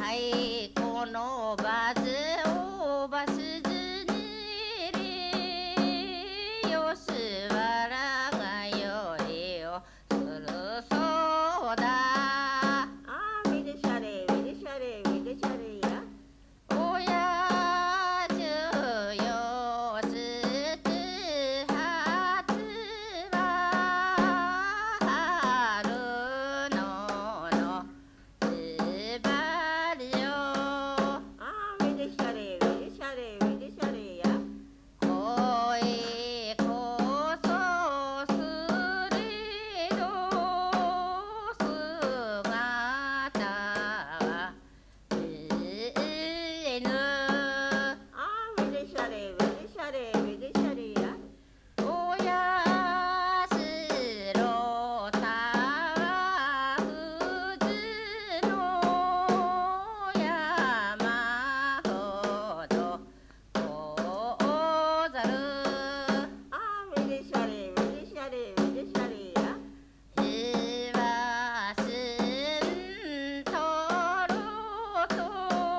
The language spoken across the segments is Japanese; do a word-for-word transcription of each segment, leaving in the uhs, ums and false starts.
はいこのバズをバスずにりよすわらがよりをするそうだ。 あーみでしゃれみでしゃれみでしゃれや。 おやじゅよすつはつは春ののつばりよ。 あーみでしゃれみでしゃれみでしゃれや。 おいこそすりど姿はえぬ。 あーみでしゃれみでしゃれみでしゃれや。 おやすろたはふずの山ほどござる。 あーみでしゃれみでしゃれみでしゃれや。 しわすんとろと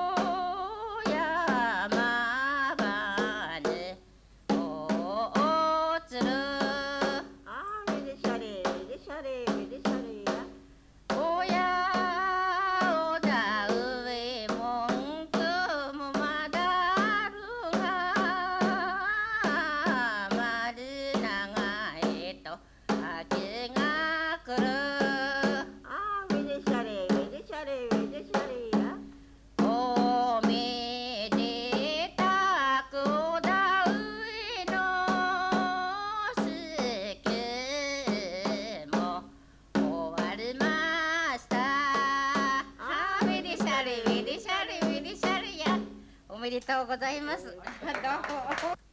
山ばねおつる。 あーみでしゃれみでしゃれみでしゃれや。 おやおだうえもんくもまだあるがまるながえと秋が来る。 あーみでしゃれみでしゃれみでしゃれや。 おめでたくおだうえのすけも終わりました。あーめでしゃれめでしゃれめでしゃれや。おめでとうございます。どうも。